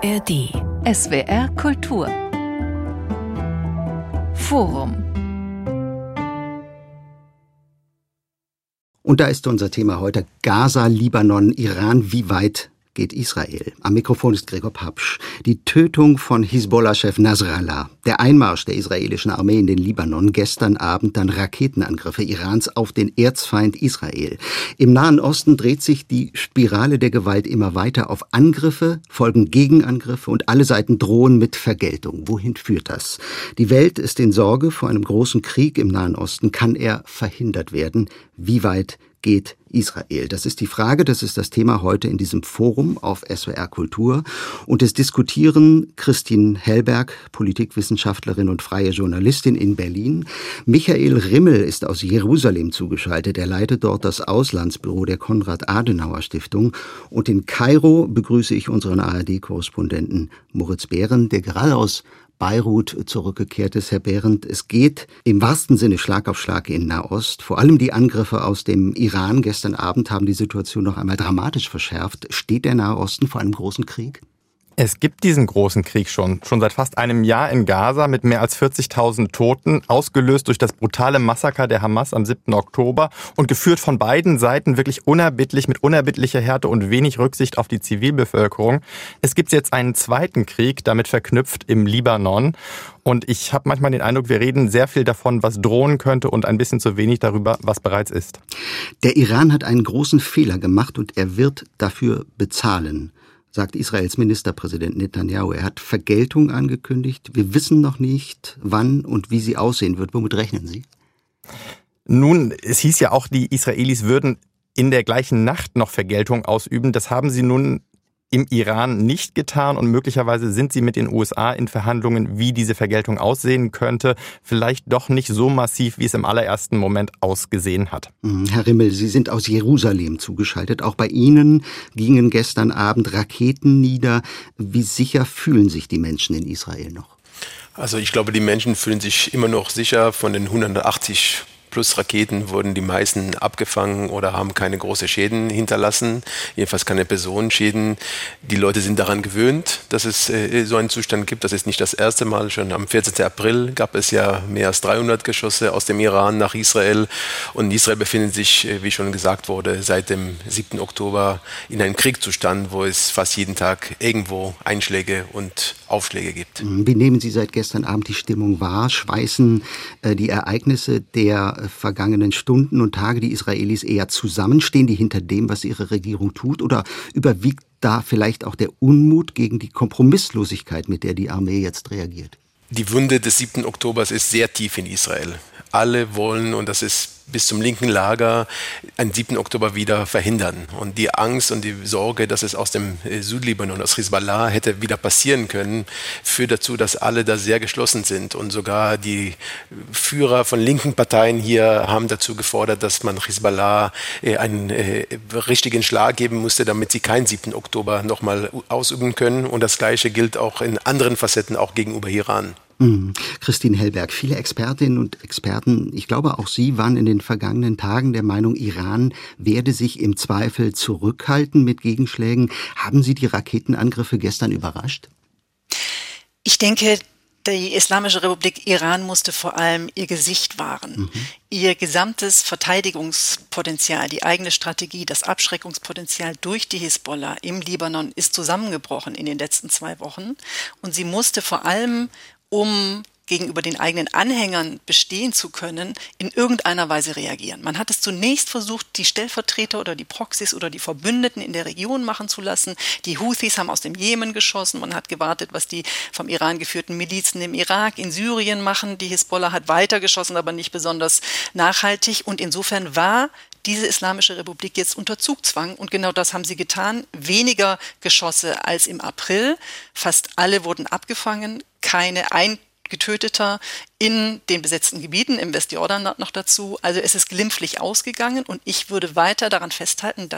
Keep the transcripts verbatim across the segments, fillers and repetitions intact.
A R D. S W R Kultur. Forum. Und da ist unser Thema heute Gaza, Libanon, Iran. Wie weit geht Israel? Am Mikrofon ist Gregor Papsch. Die Tötung von Hisbollah-Chef Nasrallah, der Einmarsch der israelischen Armee in den Libanon, gestern Abend dann Raketenangriffe Irans auf den Erzfeind Israel. Im Nahen Osten dreht sich die Spirale der Gewalt immer weiter auf Angriffe, folgen Gegenangriffe und alle Seiten drohen mit Vergeltung. Wohin führt das? Die Welt ist in Sorge vor einem großen Krieg im Nahen Osten. Kann er verhindert werden? Wie weit geht Israel? Das ist die Frage, das ist das Thema heute in diesem Forum auf S W R Kultur. Und es diskutieren Christine Hellberg, Politikwissenschaftlerin und freie Journalistin in Berlin. Michael Rimmel ist aus Jerusalem zugeschaltet. Er leitet dort das Auslandsbüro der Konrad-Adenauer-Stiftung. Und in Kairo begrüße ich unseren A R D-Korrespondenten Moritz Behrendt, der gerade aus Beirut zurückgekehrt ist. Herr Behrendt, es geht im wahrsten Sinne Schlag auf Schlag in Nahost. Vor allem die Angriffe aus dem Iran gestern Abend haben die Situation noch einmal dramatisch verschärft. Steht der Nahe Osten vor einem großen Krieg? Es gibt diesen großen Krieg schon, schon seit fast einem Jahr in Gaza mit mehr als vierzigtausend Toten, ausgelöst durch das brutale Massaker der Hamas am siebten Oktober und geführt von beiden Seiten wirklich unerbittlich, mit unerbittlicher Härte und wenig Rücksicht auf die Zivilbevölkerung. Es gibt jetzt einen zweiten Krieg, damit verknüpft im Libanon. Und ich habe manchmal den Eindruck, wir reden sehr viel davon, was drohen könnte und ein bisschen zu wenig darüber, was bereits ist. Der Iran hat einen großen Fehler gemacht und er wird dafür bezahlen, sagt Israels Ministerpräsident Netanyahu. Er hat Vergeltung angekündigt. Wir wissen noch nicht, wann und wie sie aussehen wird. Womit rechnen Sie? Nun, es hieß ja auch, die Israelis würden in der gleichen Nacht noch Vergeltung ausüben. Das haben sie nun im Iran nicht getan und möglicherweise sind sie mit den U S A in Verhandlungen, wie diese Vergeltung aussehen könnte. Vielleicht doch nicht so massiv, wie es im allerersten Moment ausgesehen hat. Herr Rimmel, Sie sind aus Jerusalem zugeschaltet. Auch bei Ihnen gingen gestern Abend Raketen nieder. Wie sicher fühlen sich die Menschen in Israel noch? Also ich glaube, die Menschen fühlen sich immer noch sicher. Von den hundertachtzig plus Raketen wurden die meisten abgefangen oder haben keine großen Schäden hinterlassen, jedenfalls keine Personenschäden. Die Leute sind daran gewöhnt, dass es äh, so einen Zustand gibt. Das ist nicht das erste Mal. Schon am vierzehnten April gab es ja mehr als dreihundert Geschosse aus dem Iran nach Israel. Und Israel befindet sich, äh, wie schon gesagt wurde, seit dem siebten Oktober in einem Kriegszustand, wo es fast jeden Tag irgendwo Einschläge und Aufschläge gibt. Wie nehmen Sie seit gestern Abend die Stimmung wahr? Schweißen äh, die Ereignisse der vergangenen Stunden und Tage die Israelis eher zusammen? Stehen die hinter dem, was ihre Regierung tut? Oder überwiegt da vielleicht auch der Unmut gegen die Kompromisslosigkeit, mit der die Armee jetzt reagiert? Die Wunde des siebten Oktobers ist sehr tief in Israel. Alle wollen, und das ist bis zum linken Lager, einen siebten Oktober wieder verhindern. Und die Angst und die Sorge, dass es aus dem Südlibanon, aus Hisbollah hätte wieder passieren können, führt dazu, dass alle da sehr geschlossen sind. Und sogar die Führer von linken Parteien hier haben dazu gefordert, dass man Hisbollah einen richtigen Schlag geben musste, damit sie keinen siebten Oktober nochmal ausüben können. Und das Gleiche gilt auch in anderen Facetten, auch gegenüber Iran. Christine Hellberg, viele Expertinnen und Experten, ich glaube auch Sie, waren in den vergangenen Tagen der Meinung, Iran werde sich im Zweifel zurückhalten mit Gegenschlägen. Haben Sie die Raketenangriffe gestern überrascht? Ich denke, die Islamische Republik Iran musste vor allem ihr Gesicht wahren. Mhm. Ihr gesamtes Verteidigungspotenzial, die eigene Strategie, das Abschreckungspotenzial durch die Hisbollah im Libanon ist zusammengebrochen in den letzten zwei Wochen. Und sie musste vor allem, um gegenüber den eigenen Anhängern bestehen zu können, in irgendeiner Weise reagieren. Man hat es zunächst versucht, die Stellvertreter oder die Proxys oder die Verbündeten in der Region machen zu lassen. Die Houthis haben aus dem Jemen geschossen. Man hat gewartet, was die vom Iran geführten Milizen im Irak, in Syrien machen. Die Hisbollah hat weitergeschossen, aber nicht besonders nachhaltig. Und insofern war diese Islamische Republik jetzt unter Zugzwang. Und genau das haben sie getan. Weniger Geschosse als im April. Fast alle wurden abgefangen. Keine ein Getöteter in den besetzten Gebieten, im Westjordan noch dazu. Also es ist glimpflich ausgegangen und ich würde weiter daran festhalten, dass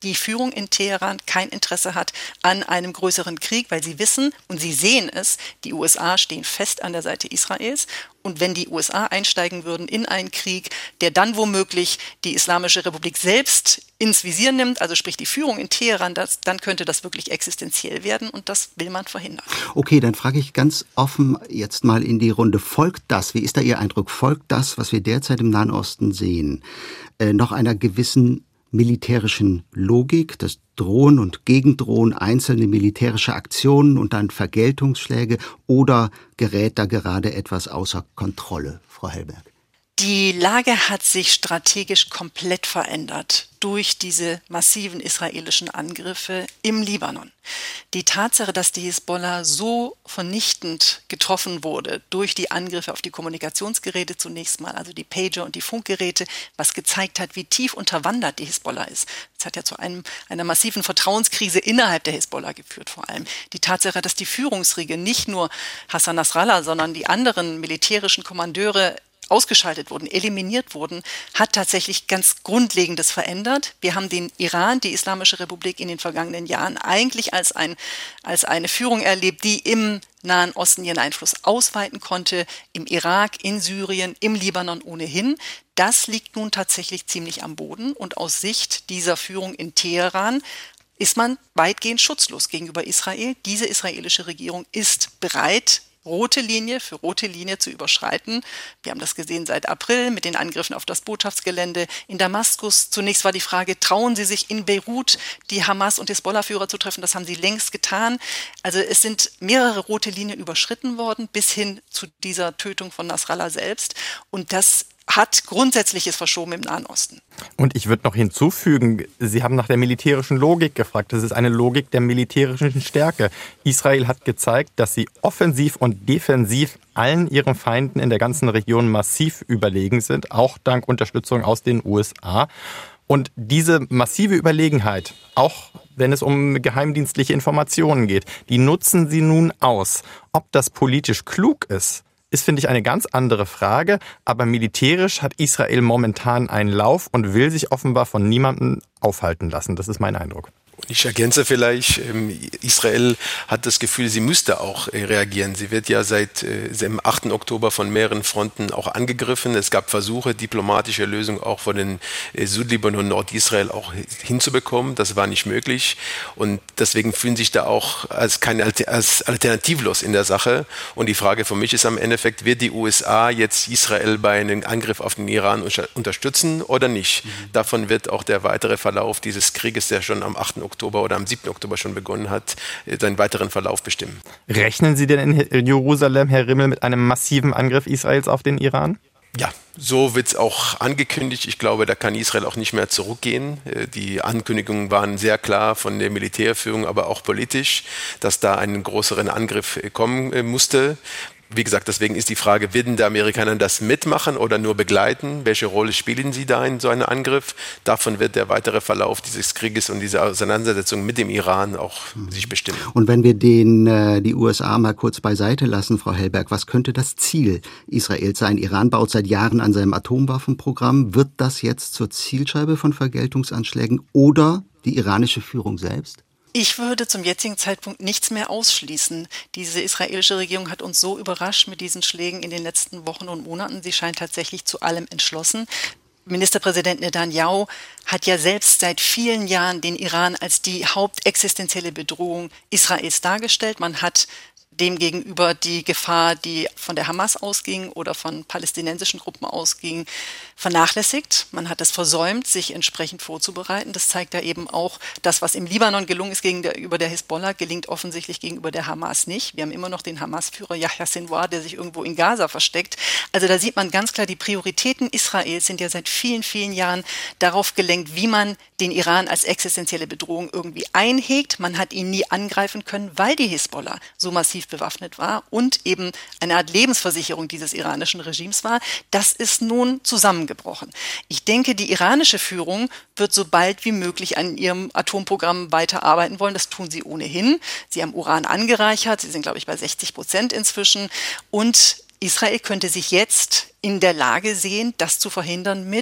die Führung in Teheran kein Interesse hat an einem größeren Krieg, weil sie wissen und sie sehen es, die U S A stehen fest an der Seite Israels. Und wenn die U S A einsteigen würden in einen Krieg, der dann womöglich die Islamische Republik selbst ins Visier nimmt, also sprich die Führung in Teheran, das, dann könnte das wirklich existenziell werden und das will man verhindern. Okay, dann frage ich ganz offen jetzt mal in die Runde. Folgt das, wie ist da Ihr Eindruck, folgt das, was wir derzeit im Nahen Osten sehen, äh, noch einer gewissen militärischen Logik, das Drohen und Gegendrohen, einzelne militärische Aktionen und dann Vergeltungsschläge, oder gerät da gerade etwas außer Kontrolle, Frau Hellberg? Die Lage hat sich strategisch komplett verändert durch diese massiven israelischen Angriffe im Libanon. Die Tatsache, dass die Hisbollah so vernichtend getroffen wurde durch die Angriffe auf die Kommunikationsgeräte zunächst mal, also die Pager und die Funkgeräte, was gezeigt hat, wie tief unterwandert die Hisbollah ist. Das hat ja zu einem, einer massiven Vertrauenskrise innerhalb der Hisbollah geführt vor allem. Die Tatsache, dass die Führungsriege, nicht nur Hassan Nasrallah, sondern die anderen militärischen Kommandeure ausgeschaltet wurden, eliminiert wurden, hat tatsächlich ganz Grundlegendes verändert. Wir haben den Iran, die Islamische Republik, in den vergangenen Jahren eigentlich als, ein, als eine Führung erlebt, die im Nahen Osten ihren Einfluss ausweiten konnte, im Irak, in Syrien, im Libanon ohnehin. Das liegt nun tatsächlich ziemlich am Boden und aus Sicht dieser Führung in Teheran ist man weitgehend schutzlos gegenüber Israel. Diese israelische Regierung ist bereit, rote Linie für rote Linie zu überschreiten. Wir haben das gesehen seit April mit den Angriffen auf das Botschaftsgelände in Damaskus. Zunächst war die Frage, trauen Sie sich in Beirut die Hamas- und Hisbollah-Führer zu treffen? Das haben sie längst getan. Also es sind mehrere rote Linien überschritten worden, bis hin zu dieser Tötung von Nasrallah selbst. Und das hat Grundsätzliches verschoben im Nahen Osten. Und ich würde noch hinzufügen, Sie haben nach der militärischen Logik gefragt. Das ist eine Logik der militärischen Stärke. Israel hat gezeigt, dass sie offensiv und defensiv allen ihren Feinden in der ganzen Region massiv überlegen sind, auch dank Unterstützung aus den U S A. Und diese massive Überlegenheit, auch wenn es um geheimdienstliche Informationen geht, die nutzen sie nun aus. Ob das politisch klug ist, ist, finde ich, eine ganz andere Frage. Aber militärisch hat Israel momentan einen Lauf und will sich offenbar von niemandem aufhalten lassen. Das ist mein Eindruck. Ich ergänze vielleicht, Israel hat das Gefühl, sie müsste auch reagieren. Sie wird ja seit dem achten Oktober von mehreren Fronten auch angegriffen. Es gab Versuche, diplomatische Lösungen auch von den Südlibanon und Nordisrael auch hinzubekommen. Das war nicht möglich. Und deswegen fühlen sich da auch als, keine, als alternativlos in der Sache. Und die Frage für mich ist am Endeffekt, wird die U S A jetzt Israel bei einem Angriff auf den Iran unterstützen oder nicht? Mhm. Davon wird auch der weitere Verlauf dieses Krieges, der schon am achten Oktober oder am siebten Oktober schon begonnen hat, seinen weiteren Verlauf bestimmen. Rechnen Sie denn in Jerusalem, Herr Rimmel, mit einem massiven Angriff Israels auf den Iran? Ja, so wird es auch angekündigt. Ich glaube, da kann Israel auch nicht mehr zurückgehen. Die Ankündigungen waren sehr klar von der Militärführung, aber auch politisch, dass da ein größeren Angriff kommen musste. Wie gesagt, deswegen ist die Frage, werden die Amerikaner das mitmachen oder nur begleiten? Welche Rolle spielen sie da in so einem Angriff? Davon wird der weitere Verlauf dieses Krieges und dieser Auseinandersetzung mit dem Iran auch sich bestimmen. Und wenn wir den, äh, die U S A mal kurz beiseite lassen, Frau Hellberg, was könnte das Ziel Israels sein? Iran baut seit Jahren an seinem Atomwaffenprogramm. Wird das jetzt zur Zielscheibe von Vergeltungsanschlägen oder die iranische Führung selbst? Ich würde zum jetzigen Zeitpunkt nichts mehr ausschließen. Diese israelische Regierung hat uns so überrascht mit diesen Schlägen in den letzten Wochen und Monaten. Sie scheint tatsächlich zu allem entschlossen. Ministerpräsident Netanyahu hat ja selbst seit vielen Jahren den Iran als die hauptexistenzielle Bedrohung Israels dargestellt. Man hat demgegenüber die Gefahr, die von der Hamas ausging oder von palästinensischen Gruppen ausging, vernachlässigt. Man hat es versäumt, sich entsprechend vorzubereiten. Das zeigt ja eben auch, das, was im Libanon gelungen ist gegenüber der Hisbollah, gelingt offensichtlich gegenüber der Hamas nicht. Wir haben immer noch den Hamas-Führer Yahya Sinwar, der sich irgendwo in Gaza versteckt. Also da sieht man ganz klar, die Prioritäten Israels sind ja seit vielen, vielen Jahren darauf gelenkt, wie man den Iran als existenzielle Bedrohung irgendwie einhegt. Man hat ihn nie angreifen können, weil die Hisbollah so massiv bewaffnet war und eben eine Art Lebensversicherung dieses iranischen Regimes war. Das ist nun zusammengebrochen. Ich denke, die iranische Führung wird so bald wie möglich an ihrem Atomprogramm weiterarbeiten wollen. Das tun sie ohnehin. Sie haben Uran angereichert. Sie sind, glaube ich, bei sechzig Prozent inzwischen. Und Israel könnte sich jetzt in der Lage sehen, das zu verhindern mit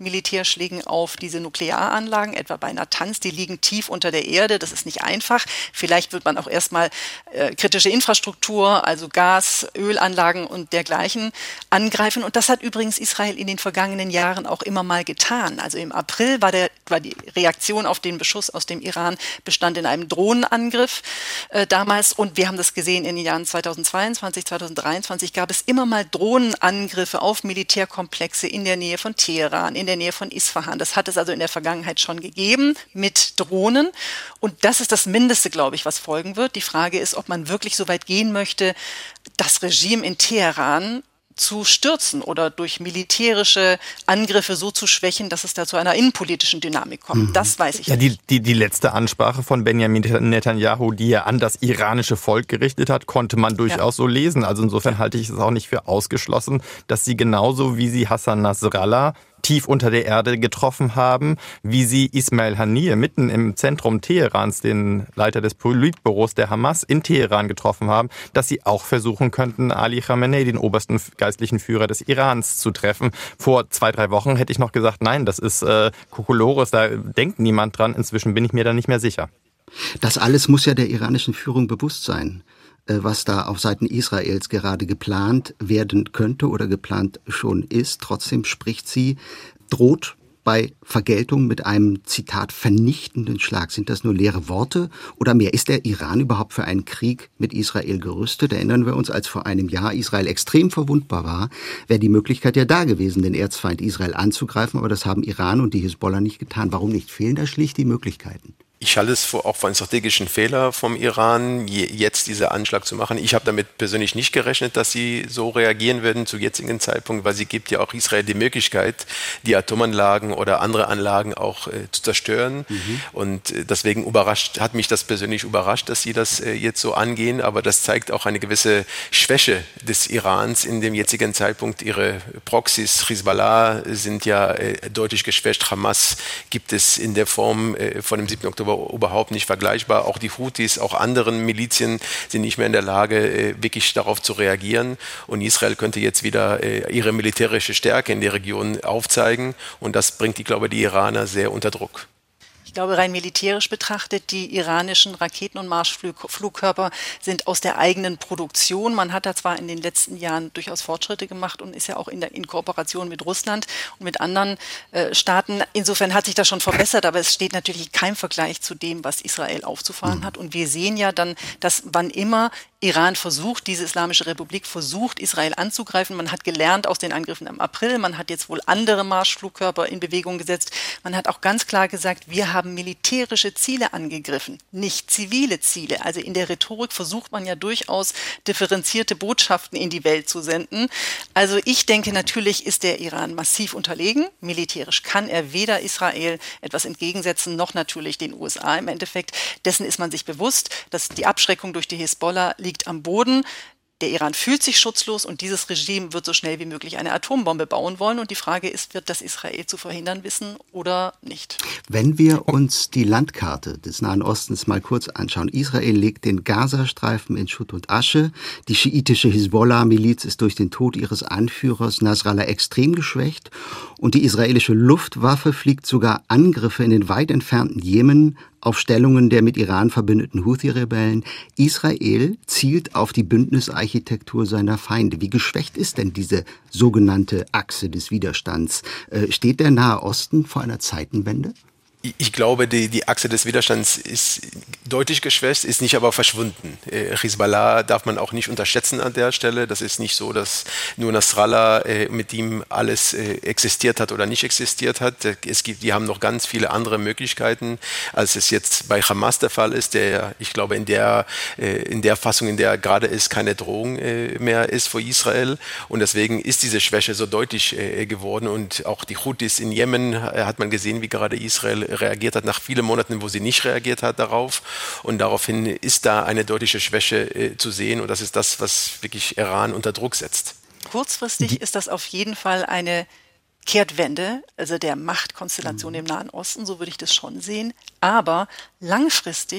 Militärschlägen auf diese Nuklearanlagen, etwa bei Natanz. Die liegen tief unter der Erde, das ist nicht einfach. Vielleicht wird man auch erstmal äh, kritische Infrastruktur, also Gas, Ölanlagen und dergleichen angreifen. Und das hat übrigens Israel in den vergangenen Jahren auch immer mal getan. Also im April war, der, war die Reaktion auf den Beschuss aus dem Iran bestand in einem Drohnenangriff äh, damals. Und wir haben das gesehen in den Jahren zweitausendzweiundzwanzig, zweitausenddreiundzwanzig gab es immer mal Drohnenangriffe auf Militärkomplexe in der Nähe von Teheran, in der Nähe von Isfahan. Das hat es also in der Vergangenheit schon gegeben mit Drohnen. Und das ist das Mindeste, glaube ich, was folgen wird. Die Frage ist, ob man wirklich so weit gehen möchte, das Regime in Teheran zu stürzen oder durch militärische Angriffe so zu schwächen, dass es da zu einer innenpolitischen Dynamik kommt. Mhm. Das weiß ich ja, nicht. Die, die, die letzte Ansprache von Benjamin Netanyahu, die er an das iranische Volk gerichtet hat, konnte man durchaus ja. so lesen. Also insofern halte ich es auch nicht für ausgeschlossen, dass sie genauso wie sie Hassan Nasrallah tief unter der Erde getroffen haben, wie sie Ismail Haniyeh mitten im Zentrum Teherans, den Leiter des Politbüros der Hamas in Teheran getroffen haben, dass sie auch versuchen könnten, Ali Khamenei, den obersten geistlichen Führer des Irans, zu treffen. Vor zwei, drei Wochen hätte ich noch gesagt, nein, das ist äh, Kokolores, da denkt niemand dran. Inzwischen bin ich mir da nicht mehr sicher. Das alles muss ja der iranischen Führung bewusst sein, was da auf Seiten Israels gerade geplant werden könnte oder geplant schon ist. Trotzdem spricht sie, droht bei Vergeltung mit einem, Zitat, vernichtenden Schlag. Sind das nur leere Worte oder mehr? Ist der Iran überhaupt für einen Krieg mit Israel gerüstet? Erinnern wir uns, als vor einem Jahr Israel extrem verwundbar war, wäre die Möglichkeit ja da gewesen, den Erzfeind Israel anzugreifen. Aber das haben Iran und die Hisbollah nicht getan. Warum nicht? Fehlen da schlicht die Möglichkeiten? Ich halte es auch für einen strategischen Fehler vom Iran, jetzt diesen Anschlag zu machen. Ich habe damit persönlich nicht gerechnet, dass sie so reagieren würden zu jetzigen Zeitpunkt, weil sie gibt ja auch Israel die Möglichkeit, die Atomanlagen oder andere Anlagen auch äh, zu zerstören. Mhm. Und äh, deswegen überrascht, hat mich das persönlich überrascht, dass sie das äh, jetzt so angehen. Aber das zeigt auch eine gewisse Schwäche des Irans in dem jetzigen Zeitpunkt. Ihre Proxys, Hisbollah, sind ja äh, deutlich geschwächt. Hamas gibt es in der Form äh, von dem siebten Oktober überhaupt nicht vergleichbar. Auch die Houthis, auch anderen Milizien sind nicht mehr in der Lage, wirklich darauf zu reagieren. Und Israel könnte jetzt wieder ihre militärische Stärke in der Region aufzeigen. Und das bringt, die, glaube ich, die Iraner sehr unter Druck. Ich glaube, rein militärisch betrachtet, die iranischen Raketen- und Marschflugkörper sind aus der eigenen Produktion. Man hat da zwar in den letzten Jahren durchaus Fortschritte gemacht und ist ja auch in, der, in Kooperation mit Russland und mit anderen äh, Staaten. Insofern hat sich das schon verbessert, aber es steht natürlich kein Vergleich zu dem, was Israel aufzufahren mhm. hat. Und wir sehen ja dann, dass wann immer Iran versucht, diese Islamische Republik versucht, Israel anzugreifen. Man hat gelernt aus den Angriffen im April. Man hat jetzt wohl andere Marschflugkörper in Bewegung gesetzt. Man hat auch ganz klar gesagt, wir haben militärische Ziele angegriffen, nicht zivile Ziele. Also in der Rhetorik versucht man ja durchaus differenzierte Botschaften in die Welt zu senden. Also ich denke, natürlich ist der Iran massiv unterlegen. Militärisch kann er weder Israel etwas entgegensetzen, noch natürlich den U S A im Endeffekt. Dessen ist man sich bewusst, dass die Abschreckung durch die Hisbollah liegt am Boden. Der Iran fühlt sich schutzlos und dieses Regime wird so schnell wie möglich eine Atombombe bauen wollen. Und die Frage ist, wird das Israel zu verhindern wissen oder nicht? Wenn wir uns die Landkarte des Nahen Ostens mal kurz anschauen. Israel legt den Gazastreifen in Schutt und Asche. Die schiitische Hisbollah-Miliz ist durch den Tod ihres Anführers Nasrallah extrem geschwächt. Und die israelische Luftwaffe fliegt sogar Angriffe in den weit entfernten Jemen auf Stellungen der mit Iran verbündeten Houthi-Rebellen. Israel zielt auf die Bündnisarchitektur seiner Feinde. Wie geschwächt ist denn diese sogenannte Achse des Widerstands? Äh, steht der Nahe Osten vor einer Zeitenwende? Ich glaube, die, die Achse des Widerstands ist deutlich geschwächt, ist nicht aber verschwunden. Äh, Hisbollah darf man auch nicht unterschätzen an der Stelle. Das ist nicht so, dass nur Nasrallah äh, mit ihm alles äh, existiert hat oder nicht existiert hat. Es gibt, die haben noch ganz viele andere Möglichkeiten, als es jetzt bei Hamas der Fall ist, der, ich glaube, in der, äh, in der Fassung, in der er gerade ist, keine Drohung äh, mehr ist für Israel. Und deswegen ist diese Schwäche so deutlich äh, geworden. Und auch die Houthis in Jemen äh, hat man gesehen, wie gerade Israel reagiert hat, nach vielen Monaten, wo sie nicht reagiert hat darauf. Und daraufhin ist da eine deutliche Schwäche äh, zu sehen. Und das ist das, was wirklich Iran unter Druck setzt. Kurzfristig ist das auf jeden Fall eine Kehrtwende, also der Machtkonstellation im Nahen Osten, so würde ich das schon sehen. Aber langfristig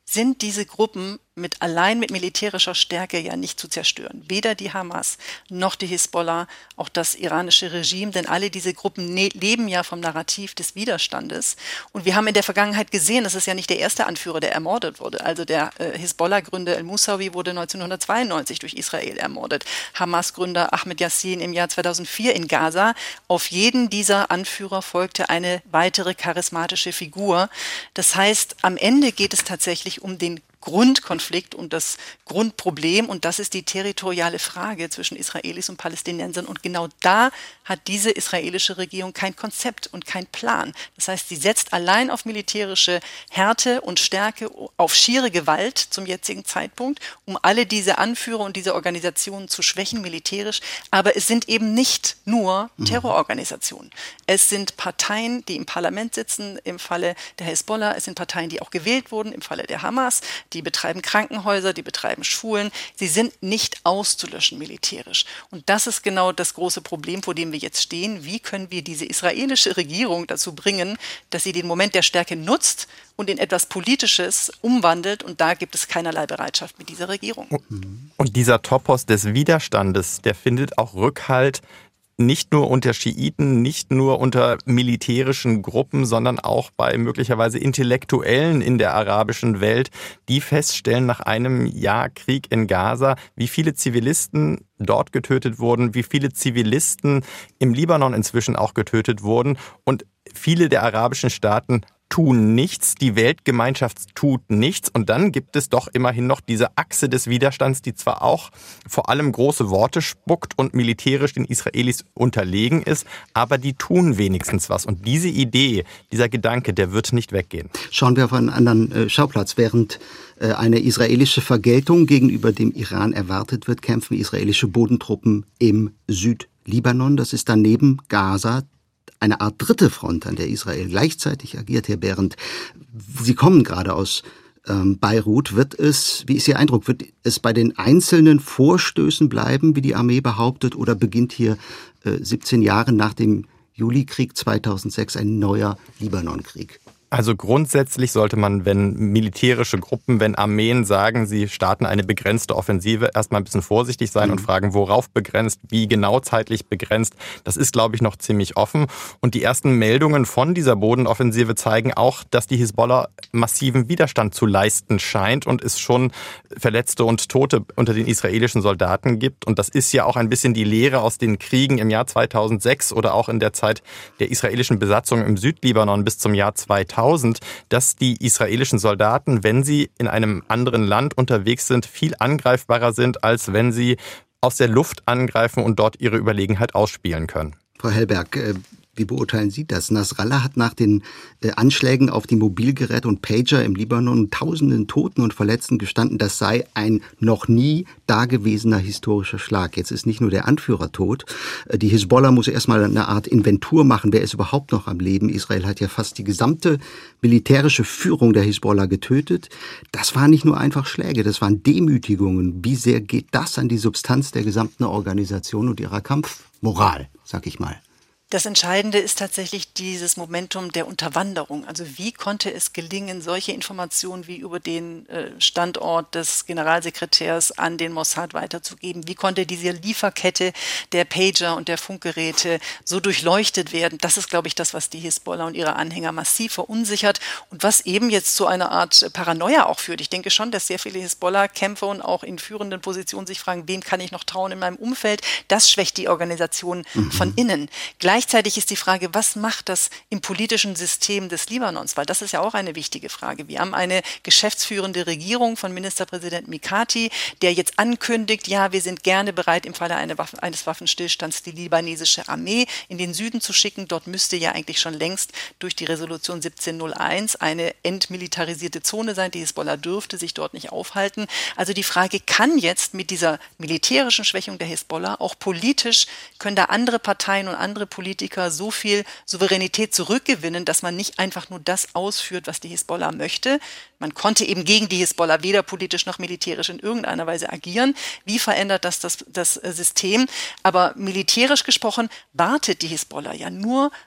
sind diese Gruppen mit allein mit militärischer Stärke ja nicht zu zerstören. Weder die Hamas noch die Hisbollah, auch das iranische Regime, denn alle diese Gruppen ne- leben ja vom Narrativ des Widerstandes. Und wir haben in der Vergangenheit gesehen, das ist ja nicht der erste Anführer, der ermordet wurde. Also der äh, Hisbollah-Gründer al-Musawi wurde neunzehnhundertzweiundneunzig durch Israel ermordet. Hamas-Gründer Ahmed Yassin im Jahr zweitausendvier in Gaza. Auf jeden dieser Anführer folgte eine weitere charismatische Figur. Das heißt, am Ende geht es tatsächlich um den Grundkonflikt und das Grundproblem, und das ist die territoriale Frage zwischen Israelis und Palästinensern. Und genau da hat diese israelische Regierung kein Konzept und kein Plan. Das heißt, sie setzt allein auf militärische Härte und Stärke, auf schiere Gewalt zum jetzigen Zeitpunkt, um alle diese Anführer und diese Organisationen zu schwächen militärisch. Aber es sind eben nicht nur Terrororganisationen. Es sind Parteien, die im Parlament sitzen, im Falle der Hisbollah. Es sind Parteien, die auch gewählt wurden, im Falle der Hamas. Die betreiben Krankenhäuser, die betreiben Schulen. Sie sind nicht auszulöschen militärisch. Und das ist genau das große Problem, vor dem wir jetzt stehen. Wie können wir diese israelische Regierung dazu bringen, dass sie den Moment der Stärke nutzt und in etwas Politisches umwandelt? Und da gibt es keinerlei Bereitschaft mit dieser Regierung. Und dieser Topos des Widerstandes, der findet auch Rückhalt nicht nur unter Schiiten, nicht nur unter militärischen Gruppen, sondern auch bei möglicherweise Intellektuellen in der arabischen Welt, die feststellen nach einem Jahr Krieg in Gaza, wie viele Zivilisten dort getötet wurden, wie viele Zivilisten im Libanon inzwischen auch getötet wurden. Und viele der arabischen Staaten tun nichts, die Weltgemeinschaft tut nichts, und dann gibt es doch immerhin noch diese Achse des Widerstands, die zwar auch vor allem große Worte spuckt und militärisch den Israelis unterlegen ist, aber die tun wenigstens was. Und diese Idee, dieser Gedanke, der wird nicht weggehen. Schauen wir auf einen anderen äh, Schauplatz. Während äh, eine israelische Vergeltung gegenüber dem Iran erwartet wird, kämpfen israelische Bodentruppen im Südlibanon. Das ist daneben Gaza eine Art dritte Front, an der Israel gleichzeitig agiert. Herr Behrendt, Sie kommen gerade aus ähm, Beirut. Wird es, wie ist Ihr Eindruck, wird es bei den einzelnen Vorstößen bleiben, wie die Armee behauptet, oder beginnt hier äh, siebzehn Jahre nach dem Julikrieg zweitausendsechs ein neuer Libanonkrieg? Also grundsätzlich sollte man, wenn militärische Gruppen, wenn Armeen sagen, sie starten eine begrenzte Offensive, erstmal ein bisschen vorsichtig sein mhm. und fragen, worauf begrenzt, wie genau zeitlich begrenzt. Das ist, glaube ich, noch ziemlich offen. Und die ersten Meldungen von dieser Bodenoffensive zeigen auch, dass die Hisbollah massiven Widerstand zu leisten scheint und es schon Verletzte und Tote unter den israelischen Soldaten gibt. Und das ist ja auch ein bisschen die Lehre aus den Kriegen im Jahr zweitausendsechs oder auch in der Zeit der israelischen Besatzung im Südlibanon bis zum Jahr zweitausend. Dass die israelischen Soldaten, wenn sie in einem anderen Land unterwegs sind, viel angreifbarer sind, als wenn sie aus der Luft angreifen und dort ihre Überlegenheit ausspielen können. Frau Hellberg, wie beurteilen Sie das? Nasrallah hat nach den Anschlägen auf die Mobilgeräte und Pager im Libanon tausenden Toten und Verletzten gestanden, das sei ein noch nie dagewesener historischer Schlag. Jetzt ist nicht nur der Anführer tot. Die Hisbollah muss erstmal eine Art Inventur machen. Wer ist überhaupt noch am Leben? Israel hat ja fast die gesamte militärische Führung der Hisbollah getötet. Das waren nicht nur einfach Schläge, das waren Demütigungen. Wie sehr geht das an die Substanz der gesamten Organisation und ihrer Kampfmoral, sag ich mal? Das Entscheidende ist tatsächlich dieses Momentum der Unterwanderung. Also wie konnte es gelingen, solche Informationen wie über den Standort des Generalsekretärs an den Mossad weiterzugeben? Wie konnte diese Lieferkette der Pager und der Funkgeräte so durchleuchtet werden? Das ist, glaube ich, das, was die Hisbollah und ihre Anhänger massiv verunsichert und was eben jetzt zu einer Art Paranoia auch führt. Ich denke schon, dass sehr viele Hisbollah-Kämpfer und auch in führenden Positionen sich fragen, wem kann ich noch trauen in meinem Umfeld? Das schwächt die Organisation mhm. von innen. Gleichzeitig ist die Frage, was macht das im politischen System des Libanons? Weil das ist ja auch eine wichtige Frage. Wir haben eine geschäftsführende Regierung von Ministerpräsident Mikati, der jetzt ankündigt, ja, wir sind gerne bereit, im Falle eine Waffen, eines Waffenstillstands die libanesische Armee in den Süden zu schicken. Dort müsste ja eigentlich schon längst durch die Resolution siebzehnhunderteins eine entmilitarisierte Zone sein. Die Hisbollah dürfte sich dort nicht aufhalten. Also die Frage, kann jetzt mit dieser militärischen Schwächung der Hisbollah auch politisch, können da andere Parteien und andere Politiker Politiker so viel Souveränität zurückgewinnen, dass man nicht einfach nur das ausführt, was die Hisbollah möchte. Man konnte eben gegen die Hisbollah weder politisch noch militärisch in irgendeiner Weise agieren. Wie verändert das das, das System? Aber militärisch gesprochen wartet die Hisbollah ja nur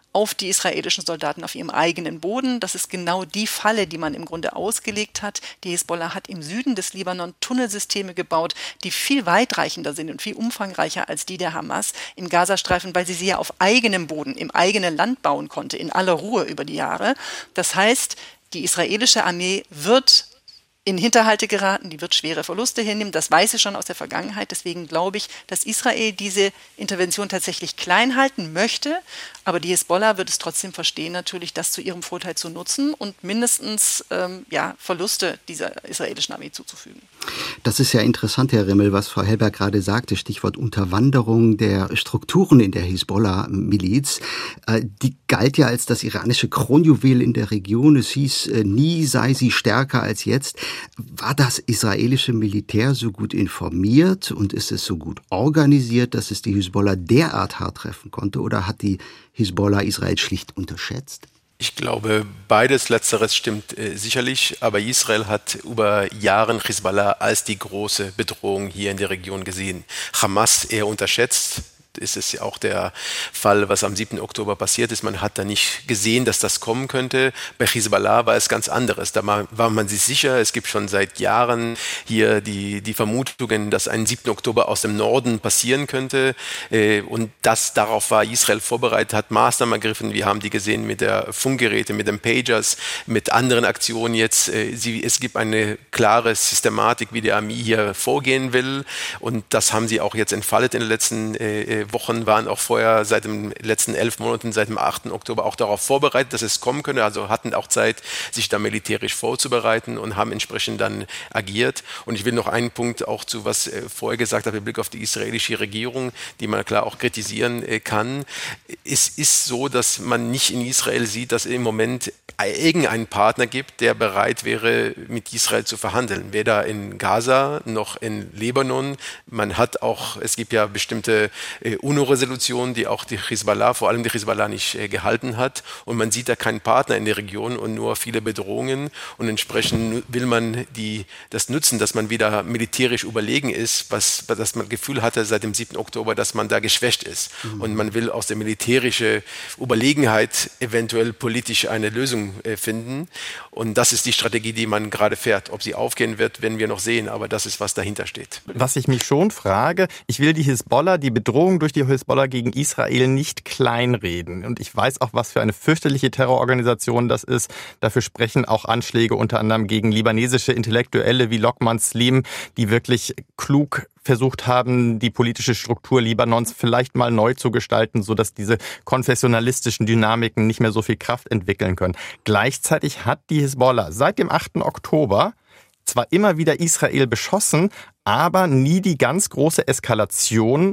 auf die israelischen Soldaten auf ihrem eigenen Boden. Das ist genau die Falle, die man im Grunde ausgelegt hat. Die Hisbollah hat im Süden des Libanon Tunnelsysteme gebaut, die viel weitreichender sind und viel umfangreicher als die der Hamas im Gazastreifen, weil sie sie ja auf eigenem Boden, im eigenen Land bauen konnte, in aller Ruhe über die Jahre. Das heißt, die israelische Armee wird in Hinterhalte geraten, die wird schwere Verluste hinnehmen, das weiß ich schon aus der Vergangenheit. Deswegen glaube ich, dass Israel diese Intervention tatsächlich klein halten möchte, aber die Hisbollah wird es trotzdem verstehen, natürlich das zu ihrem Vorteil zu nutzen und mindestens ähm, ja, Verluste dieser israelischen Armee zuzufügen. Das ist ja interessant, Herr Rimmel, was Frau Hellberg gerade sagte, Stichwort Unterwanderung der Strukturen in der Hisbollah-Miliz. Äh, die galt ja als das iranische Kronjuwel in der Region. Es hieß, äh, nie sei sie stärker als jetzt. War das israelische Militär so gut informiert und ist es so gut organisiert, dass es die Hisbollah derart hart treffen konnte, oder hat die Hisbollah Israel schlicht unterschätzt? Ich glaube, beides Letzteres stimmt äh, sicherlich, aber Israel hat über Jahre Hisbollah als die große Bedrohung hier in der Region gesehen. Hamas eher unterschätzt. Ist es ja auch der Fall, was am siebten Oktober passiert ist. Man hat da nicht gesehen, dass das kommen könnte. Bei Hisbollah war es ganz anderes. Da war man sich sicher, es gibt schon seit Jahren hier die, die Vermutungen, dass ein siebten Oktober aus dem Norden passieren könnte. Und das, darauf war Israel vorbereitet, hat Maßnahmen ergriffen. Wir haben die gesehen mit der Funkgeräte, mit den Pagers, mit anderen Aktionen jetzt. Sie, es gibt eine klare Systematik, wie die Armee hier vorgehen will. Und das haben sie auch jetzt entfaltet in den letzten äh, Wochen, waren auch vorher seit den letzten elf Monaten, seit dem achten Oktober auch darauf vorbereitet, dass es kommen könnte, also hatten auch Zeit, sich da militärisch vorzubereiten und haben entsprechend dann agiert. Und ich will noch einen Punkt auch zu, was äh, vorher gesagt habe, mit Blick auf die israelische Regierung, die man klar auch kritisieren äh, kann. Es ist so, dass man nicht in Israel sieht, dass im Moment irgendeinen Partner gibt, der bereit wäre, mit Israel zu verhandeln. Weder in Gaza noch in Libanon. Man hat auch, es gibt ja bestimmte äh, UNO-Resolutionen, die auch die Hisbollah, vor allem die Hisbollah nicht äh, gehalten hat. Und man sieht da keinen Partner in der Region und nur viele Bedrohungen. Und entsprechend will man die, das nutzen, dass man wieder militärisch überlegen ist, was, dass man das Gefühl hatte seit dem siebten Oktober, dass man da geschwächt ist. Mhm. Und man will aus der militärischen Überlegenheit eventuell politisch eine Lösung finden. Und das ist die Strategie, die man gerade fährt. Ob sie aufgehen wird, werden wir noch sehen, aber das ist, was dahinter steht. Was ich mich schon frage, ich will die Hisbollah, die Bedrohung durch die Hisbollah gegen Israel nicht kleinreden. Und ich weiß auch, was für eine fürchterliche Terrororganisation das ist. Dafür sprechen auch Anschläge unter anderem gegen libanesische Intellektuelle wie Lokman Slim, die wirklich klug versucht haben, die politische Struktur Libanons vielleicht mal neu zu gestalten, sodass diese konfessionalistischen Dynamiken nicht mehr so viel Kraft entwickeln können. Gleichzeitig hat die Hisbollah seit dem achten Oktober zwar immer wieder Israel beschossen, aber nie die ganz große Eskalation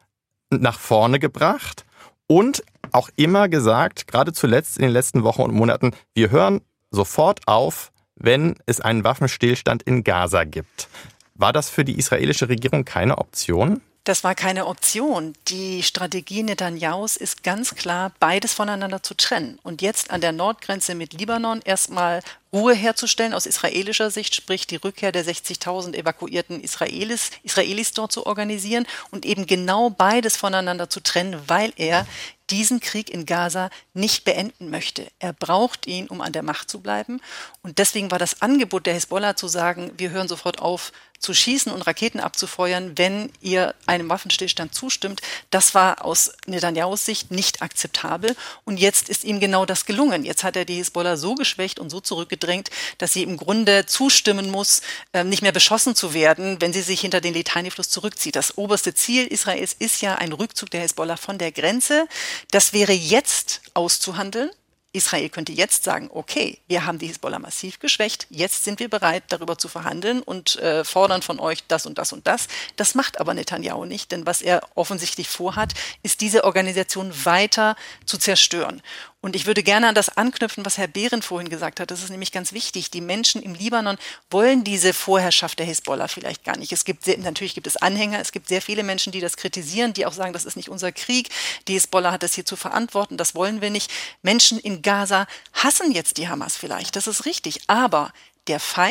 nach vorne gebracht und auch immer gesagt, gerade zuletzt in den letzten Wochen und Monaten, wir hören sofort auf, wenn es einen Waffenstillstand in Gaza gibt. War das für die israelische Regierung keine Option? Das war keine Option. Die Strategie Netanyahus ist ganz klar, beides voneinander zu trennen. Und jetzt an der Nordgrenze mit Libanon erstmal Ruhe herzustellen aus israelischer Sicht, sprich die Rückkehr der sechzigtausend evakuierten Israelis, Israelis dort zu organisieren und eben genau beides voneinander zu trennen, weil er diesen Krieg in Gaza nicht beenden möchte. Er braucht ihn, um an der Macht zu bleiben. Und deswegen war das Angebot der Hisbollah zu sagen, wir hören sofort auf zu schießen und Raketen abzufeuern, wenn ihr einem Waffenstillstand zustimmt, das war aus Netanyahus Sicht nicht akzeptabel. Und jetzt ist ihm genau das gelungen. Jetzt hat er die Hisbollah so geschwächt und so zurückgedrängt, dass sie im Grunde zustimmen muss, nicht mehr beschossen zu werden, wenn sie sich hinter den Litani-Fluss zurückzieht. Das oberste Ziel Israels ist ja ein Rückzug der Hisbollah von der Grenze. Das wäre jetzt auszuhandeln. Israel könnte jetzt sagen, okay, wir haben die Hisbollah massiv geschwächt, jetzt sind wir bereit, darüber zu verhandeln und äh, fordern von euch das und das und das. Das macht aber Netanyahu nicht, denn was er offensichtlich vorhat, ist diese Organisation weiter zu zerstören. Und ich würde gerne an das anknüpfen, was Herr Behrendt vorhin gesagt hat. Das ist nämlich ganz wichtig. Die Menschen im Libanon wollen diese Vorherrschaft der Hisbollah vielleicht gar nicht. Es gibt sehr, natürlich gibt es Anhänger, es gibt sehr viele Menschen, die das kritisieren, die auch sagen, das ist nicht unser Krieg. Die Hisbollah hat das hier zu verantworten, das wollen wir nicht. Menschen in Gaza hassen jetzt die Hamas vielleicht, das ist richtig. Aber der Feind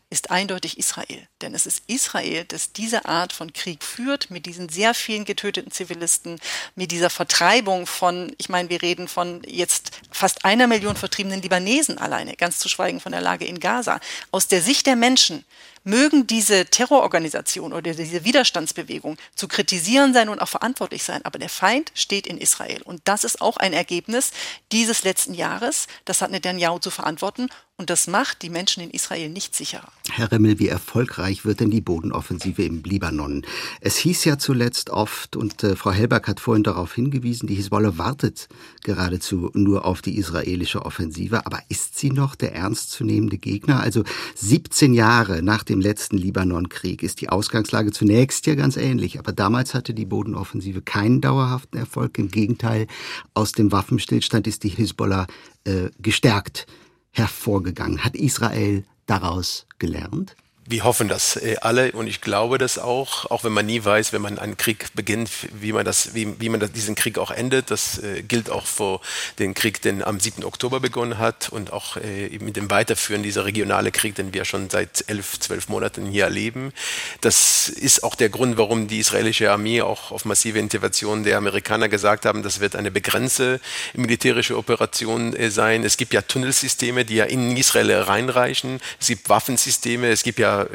ist eindeutig Israel. Denn es ist Israel, das diese Art von Krieg führt, mit diesen sehr vielen getöteten Zivilisten, mit dieser Vertreibung von, ich meine, wir reden von jetzt fast einer Million vertriebenen Libanesen alleine, ganz zu schweigen von der Lage in Gaza. Aus der Sicht der Menschen mögen diese Terrororganisation oder diese Widerstandsbewegung zu kritisieren sein und auch verantwortlich sein, aber der Feind steht in Israel. Und das ist auch ein Ergebnis dieses letzten Jahres. Das hat Netanyahu zu verantworten. Und das macht die Menschen in Israel nicht sicherer. Herr Rimmel, wie erfolgreich wird denn die Bodenoffensive im Libanon? Es hieß ja zuletzt oft, und äh, Frau Hellberg hat vorhin darauf hingewiesen, die Hisbollah wartet geradezu nur auf die israelische Offensive. Aber ist sie noch der ernstzunehmende Gegner? Also siebzehn Jahre nach dem letzten Libanonkrieg ist die Ausgangslage zunächst ja ganz ähnlich. Aber damals hatte die Bodenoffensive keinen dauerhaften Erfolg. Im Gegenteil, aus dem Waffenstillstand ist die Hisbollah äh, gestärkt hervorgegangen. Hat Israel daraus gelernt? Wir hoffen das äh, alle und ich glaube das auch, auch wenn man nie weiß, wenn man einen Krieg beginnt, wie man das, wie, wie man das, diesen Krieg auch endet. Das äh, gilt auch für den Krieg, den am siebten Oktober begonnen hat und auch äh, mit dem Weiterführen dieser regionale Krieg, den wir schon seit elf, zwölf Monaten hier erleben. Das ist auch der Grund, warum die israelische Armee auch auf massive Intervention der Amerikaner gesagt haben, das wird eine begrenzte militärische Operation äh, sein. Es gibt ja Tunnelsysteme, die ja in Israel reinreichen. Es gibt Waffensysteme, es gibt ja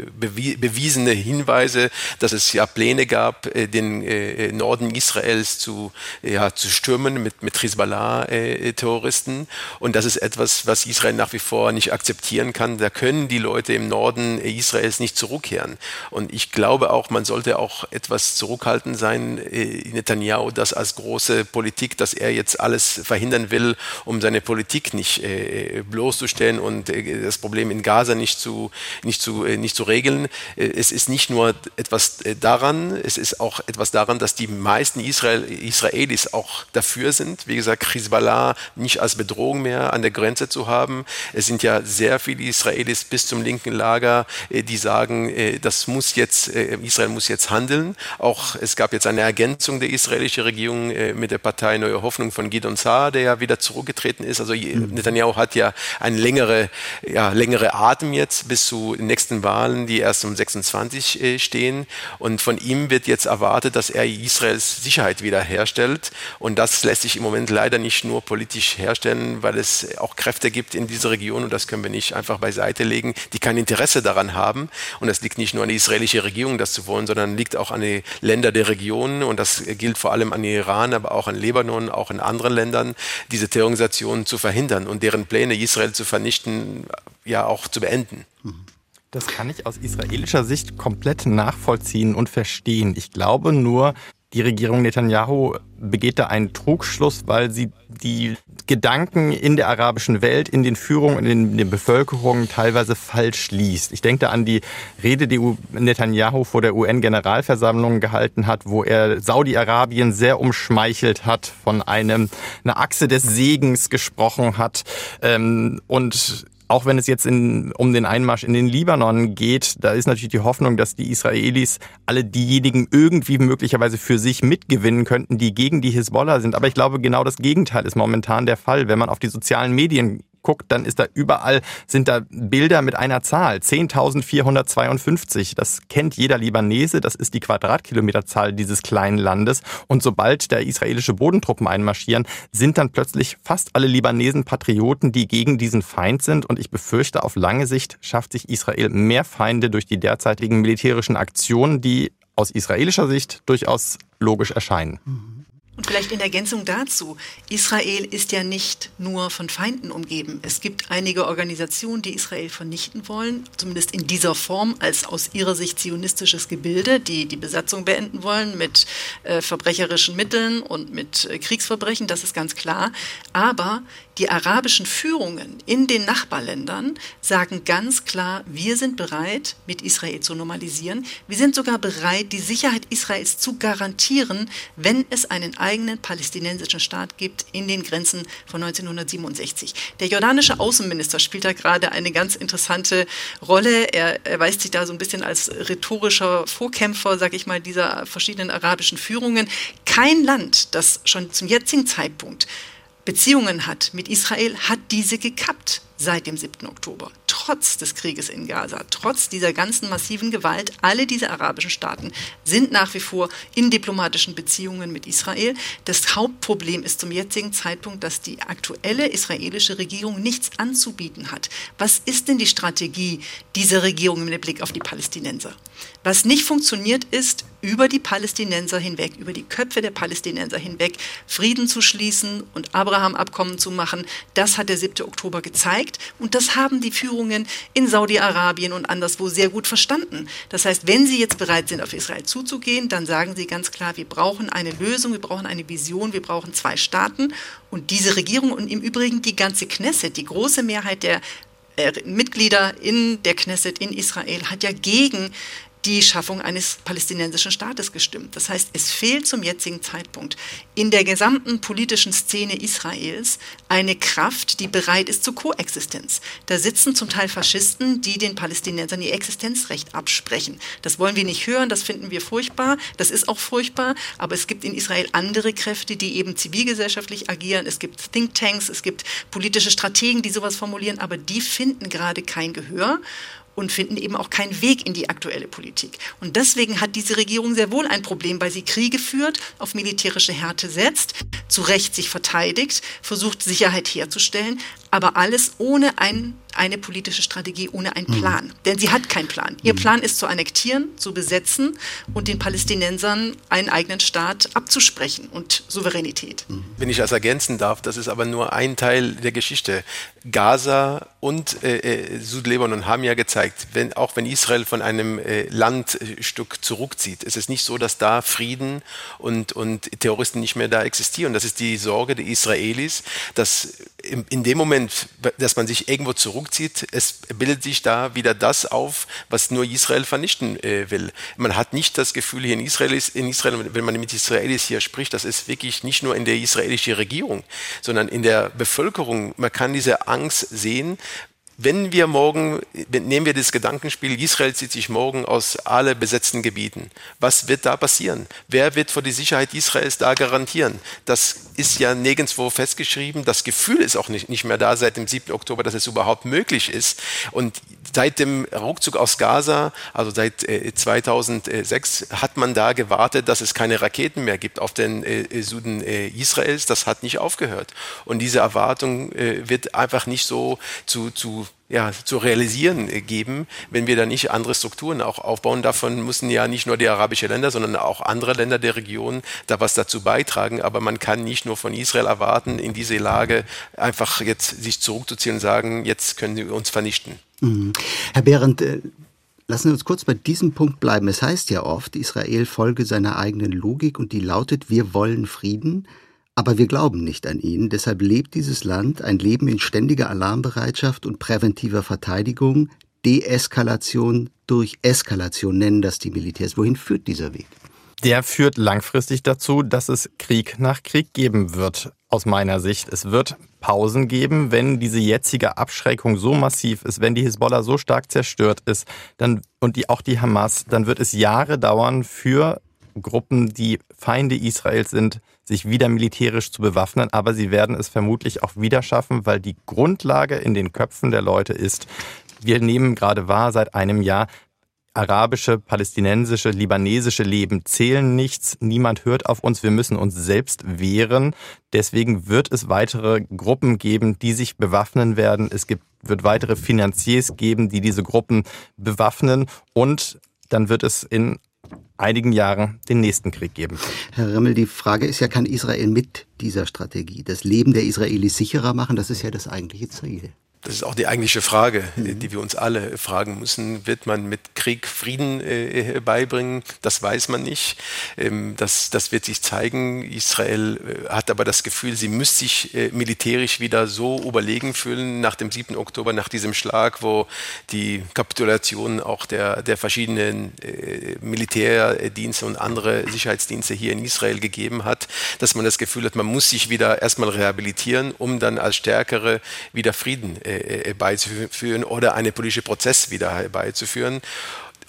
bewiesene Hinweise, dass es ja Pläne gab, den Norden Israels zu, ja, zu stürmen mit, mit Hisbollah-Terroristen. Und das ist etwas, was Israel nach wie vor nicht akzeptieren kann. Da können die Leute im Norden Israels nicht zurückkehren. Und ich glaube auch, man sollte auch etwas zurückhaltend sein, Netanyahu, das als große Politik, dass er jetzt alles verhindern will, um seine Politik nicht bloßzustellen und das Problem in Gaza nicht zu, nicht zu Zu, nicht zu regeln. Es ist nicht nur etwas daran, es ist auch etwas daran, dass die meisten Israel, Israelis auch dafür sind, wie gesagt, Hisbollah nicht als Bedrohung mehr an der Grenze zu haben. Es sind ja sehr viele Israelis bis zum linken Lager, die sagen, das muss jetzt, Israel muss jetzt handeln. Auch es gab jetzt eine Ergänzung der israelischen Regierung mit der Partei Neue Hoffnung von Gideon Sa'ar, der ja wieder zurückgetreten ist. Also mhm. Netanyahu hat ja einen längere, ja, längere Atem jetzt bis zu nächsten Wahlen, die erst um sechsundzwanzig äh, stehen. Und von ihm wird jetzt erwartet, dass er Israels Sicherheit wiederherstellt. Und das lässt sich im Moment leider nicht nur politisch herstellen, weil es auch Kräfte gibt in dieser Region, und das können wir nicht einfach beiseite legen, die kein Interesse daran haben. Und das liegt nicht nur an der israelischen Regierung, das zu wollen, sondern liegt auch an den Ländern der Region. Und das gilt vor allem an Iran, aber auch an Libanon, auch in anderen Ländern, diese Terrororganisationen zu verhindern und deren Pläne, Israel zu vernichten, ja auch zu beenden. Mhm. Das kann ich aus israelischer Sicht komplett nachvollziehen und verstehen. Ich glaube nur, die Regierung Netanyahu begeht da einen Trugschluss, weil sie die Gedanken in der arabischen Welt, in den Führungen, in den Bevölkerungen teilweise falsch liest. Ich denke da an die Rede, die Netanyahu vor der U N-Generalversammlung gehalten hat, wo er Saudi-Arabien sehr umschmeichelt hat, von einem, einer Achse des Segens gesprochen hat ähm, und auch wenn es jetzt in, um den Einmarsch in den Libanon geht, da ist natürlich die Hoffnung, dass die Israelis alle diejenigen irgendwie möglicherweise für sich mitgewinnen könnten, die gegen die Hisbollah sind. Aber ich glaube, genau das Gegenteil ist momentan der Fall. Wenn man auf die sozialen Medien guckt, dann ist da überall, sind da Bilder mit einer Zahl, zehntausendvierhundertzweiundfünfzig. Das kennt jeder Libanese, das ist die Quadratkilometerzahl dieses kleinen Landes. Und sobald da israelische Bodentruppen einmarschieren, sind dann plötzlich fast alle Libanesen Patrioten, die gegen diesen Feind sind. Und ich befürchte, auf lange Sicht schafft sich Israel mehr Feinde durch die derzeitigen militärischen Aktionen, die aus israelischer Sicht durchaus logisch erscheinen. Und vielleicht in Ergänzung dazu, Israel ist ja nicht nur von Feinden umgeben. Es gibt einige Organisationen, die Israel vernichten wollen, zumindest in dieser Form als aus ihrer Sicht zionistisches Gebilde, die die Besatzung beenden wollen mit äh, verbrecherischen Mitteln und mit äh, Kriegsverbrechen, das ist ganz klar. Aber die arabischen Führungen in den Nachbarländern sagen ganz klar, wir sind bereit, mit Israel zu normalisieren. Wir sind sogar bereit, die Sicherheit Israels zu garantieren, wenn es einen eigenen palästinensischen Staat gibt in den Grenzen von neunzehnhundertsiebenundsechzig. Der jordanische Außenminister spielt da gerade eine ganz interessante Rolle. Er erweist sich da so ein bisschen als rhetorischer Vorkämpfer, sag ich mal, dieser verschiedenen arabischen Führungen. Kein Land, das schon zum jetzigen Zeitpunkt Beziehungen hat mit Israel, hat diese gekappt. seit dem siebten Oktober. Trotz des Krieges in Gaza, trotz dieser ganzen massiven Gewalt, alle diese arabischen Staaten sind nach wie vor in diplomatischen Beziehungen mit Israel. Das Hauptproblem ist zum jetzigen Zeitpunkt, dass die aktuelle israelische Regierung nichts anzubieten hat. Was ist denn die Strategie dieser Regierung mit Blick auf die Palästinenser? Was nicht funktioniert, ist, über die Palästinenser hinweg, über die Köpfe der Palästinenser hinweg Frieden zu schließen und Abraham-Abkommen zu machen. Das hat der siebte Oktober gezeigt und das haben die Führungen in Saudi-Arabien und anderswo sehr gut verstanden. Das heißt, wenn sie jetzt bereit sind, auf Israel zuzugehen, dann sagen sie ganz klar, wir brauchen eine Lösung, wir brauchen eine Vision, wir brauchen zwei Staaten. Und diese Regierung und im Übrigen die ganze Knesset, die große Mehrheit der äh, Mitglieder in der Knesset in Israel hat ja gegen die Schaffung eines palästinensischen Staates gestimmt. Das heißt, es fehlt zum jetzigen Zeitpunkt in der gesamten politischen Szene Israels eine Kraft, die bereit ist zur Koexistenz. Da sitzen zum Teil Faschisten, die den Palästinensern ihr Existenzrecht absprechen. Das wollen wir nicht hören, das finden wir furchtbar, das ist auch furchtbar, aber es gibt in Israel andere Kräfte, die eben zivilgesellschaftlich agieren. Es gibt Thinktanks, es gibt politische Strategen, die sowas formulieren, aber die finden gerade kein Gehör und finden eben auch keinen Weg in die aktuelle Politik. Und deswegen hat diese Regierung sehr wohl ein Problem, weil sie Kriege führt, auf militärische Härte setzt, zu Recht sich verteidigt, versucht Sicherheit herzustellen, aber alles ohne ein, eine politische Strategie, ohne einen Plan. Mhm. Denn sie hat keinen Plan. Ihr Plan ist zu annektieren, zu besetzen und den Palästinensern einen eigenen Staat abzusprechen und Souveränität. Wenn ich das ergänzen darf, das ist aber nur ein Teil der Geschichte. Gaza und äh, Südlibanon haben ja gezeigt, wenn, auch wenn Israel von einem äh, Landstück zurückzieht, ist es nicht so, dass da Frieden und, und Terroristen nicht mehr da existieren. Das ist die Sorge der Israelis, dass in, in dem Moment, dass man sich irgendwo zurückzieht, es bildet sich da wieder das auf, was nur Israel vernichten äh, will. Man hat nicht das Gefühl, hier in Israel, ist, in Israel, wenn man mit Israelis hier spricht, das ist wirklich nicht nur in der israelischen Regierung, sondern in der Bevölkerung. Man kann diese Angst sehen. Wenn wir morgen, nehmen wir das Gedankenspiel, Israel zieht sich morgen aus alle besetzten Gebieten. Was wird da passieren? Wer wird für die Sicherheit Israels da garantieren? Das ist ja nirgendwo festgeschrieben. Das Gefühl ist auch nicht, nicht mehr da seit dem siebten Oktober, dass es überhaupt möglich ist. Und seit dem Rückzug aus Gaza, also seit äh, zweitausendsechs, hat man da gewartet, dass es keine Raketen mehr gibt auf den äh, Süden äh, Israels. Das hat nicht aufgehört. Und diese Erwartung äh, wird einfach nicht so zu, zu ja, zu realisieren geben, wenn wir da nicht andere Strukturen auch aufbauen. Davon müssen ja nicht nur die arabischen Länder, sondern auch andere Länder der Region da was dazu beitragen. Aber man kann nicht nur von Israel erwarten, in diese Lage einfach jetzt sich zurückzuziehen und sagen, jetzt können wir uns vernichten. Mhm. Herr Behrendt, äh, lassen Sie uns kurz bei diesem Punkt bleiben. Es heißt ja oft, Israel folge seiner eigenen Logik und die lautet, wir wollen Frieden. Aber wir glauben nicht an ihn, deshalb lebt dieses Land ein Leben in ständiger Alarmbereitschaft und präventiver Verteidigung. Deeskalation durch Eskalation nennen das die Militärs. Wohin führt dieser Weg? Der führt langfristig dazu, dass es Krieg nach Krieg geben wird, aus meiner Sicht. Es wird Pausen geben, wenn diese jetzige Abschreckung so massiv ist, wenn die Hisbollah so stark zerstört ist dann, und die, auch die Hamas, dann wird es Jahre dauern für Gruppen, die Feinde Israels sind, sich wieder militärisch zu bewaffnen, aber sie werden es vermutlich auch wieder schaffen, weil die Grundlage in den Köpfen der Leute ist, wir nehmen gerade wahr seit einem Jahr, arabische, palästinensische, libanesische Leben zählen nichts, niemand hört auf uns, wir müssen uns selbst wehren. Deswegen wird es weitere Gruppen geben, die sich bewaffnen werden. Es gibt, wird weitere Finanziers geben, die diese Gruppen bewaffnen und dann wird es in einigen Jahren den nächsten Krieg geben. Herr Rimmel, die Frage ist ja, kann Israel mit dieser Strategie das Leben der Israelis sicherer machen? Das ist ja das eigentliche Ziel. Das ist auch die eigentliche Frage, die wir uns alle fragen müssen. Wird man mit Krieg Frieden äh, beibringen? Das weiß man nicht. Ähm, das, das wird sich zeigen. Israel äh, hat aber das Gefühl, sie müsste sich äh, militärisch wieder so überlegen fühlen nach dem siebten Oktober, nach diesem Schlag, wo die Kapitulation auch der, der verschiedenen äh, Militärdienste und andere Sicherheitsdienste hier in Israel gegeben hat, dass man das Gefühl hat, man muss sich wieder erstmal rehabilitieren, um dann als Stärkere wieder Frieden äh, herbeizuführen oder einen politischen Prozess wieder herbeizuführen.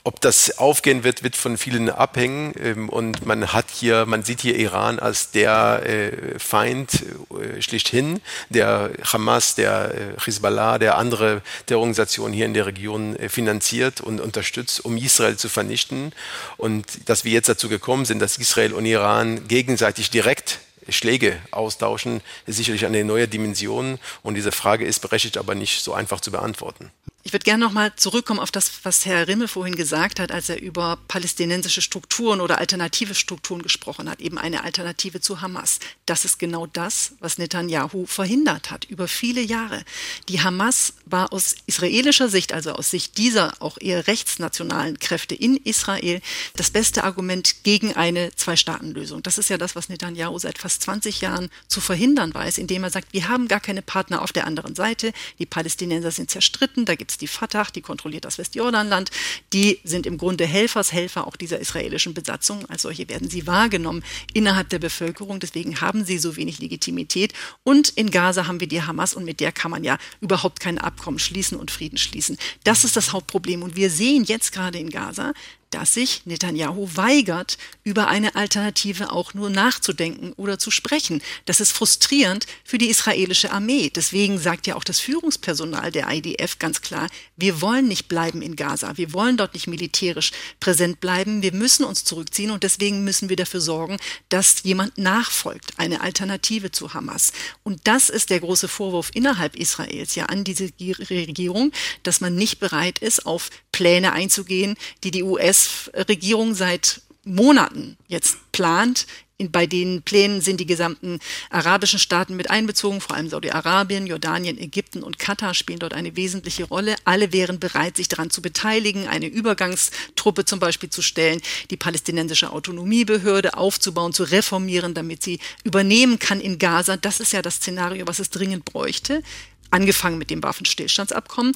Ob das aufgehen wird, wird von vielen abhängen. Und man hat hier, man sieht hier Iran als der äh, Feind äh, schlichthin, der Hamas, der äh, Hisbollah, der andere Terrororganisationen hier in der Region äh, finanziert und unterstützt, um Israel zu vernichten. Und dass wir jetzt dazu gekommen sind, dass Israel und Iran gegenseitig direkt Schläge austauschen, ist sicherlich eine neue Dimension. Und diese Frage ist berechtigt, aber nicht so einfach zu beantworten. Ich würde gerne noch mal zurückkommen auf das, was Herr Rimmel vorhin gesagt hat, als er über palästinensische Strukturen oder alternative Strukturen gesprochen hat, eben eine Alternative zu Hamas. Das ist genau das, was Netanyahu verhindert hat über viele Jahre. Die Hamas war aus israelischer Sicht, also aus Sicht dieser auch eher rechtsnationalen Kräfte in Israel, das beste Argument gegen eine Zwei-Staaten-Lösung. Das ist ja das, was Netanyahu seit fast zwanzig Jahren zu verhindern weiß, indem er sagt, wir haben gar keine Partner auf der anderen Seite, die Palästinenser sind zerstritten, da gibt es die Fatah, die kontrolliert das Westjordanland, die sind im Grunde Helfershelfer auch dieser israelischen Besatzung. Als solche werden sie wahrgenommen innerhalb der Bevölkerung, deswegen haben sie so wenig Legitimität. Und in Gaza haben wir die Hamas und mit der kann man ja überhaupt kein Abkommen schließen und Frieden schließen. Das ist das Hauptproblem und wir sehen jetzt gerade in Gaza, dass sich Netanyahu weigert, über eine Alternative auch nur nachzudenken oder zu sprechen. Das ist frustrierend für die israelische Armee. Deswegen sagt ja auch das Führungspersonal der I D F ganz klar, wir wollen nicht bleiben in Gaza. Wir wollen dort nicht militärisch präsent bleiben. Wir müssen uns zurückziehen und deswegen müssen wir dafür sorgen, dass jemand nachfolgt, eine Alternative zu Hamas. Und das ist der große Vorwurf innerhalb Israels ja an diese Regierung, dass man nicht bereit ist, auf Pläne einzugehen, die die U S Regierung seit Monaten jetzt plant. In, bei den Plänen sind die gesamten arabischen Staaten mit einbezogen, vor allem Saudi-Arabien, Jordanien, Ägypten und Katar spielen dort eine wesentliche Rolle. Alle wären bereit, sich daran zu beteiligen, eine Übergangstruppe zum Beispiel zu stellen, die palästinensische Autonomiebehörde aufzubauen, zu reformieren, damit sie übernehmen kann in Gaza. Das ist ja das Szenario, was es dringend bräuchte, angefangen mit dem Waffenstillstandsabkommen,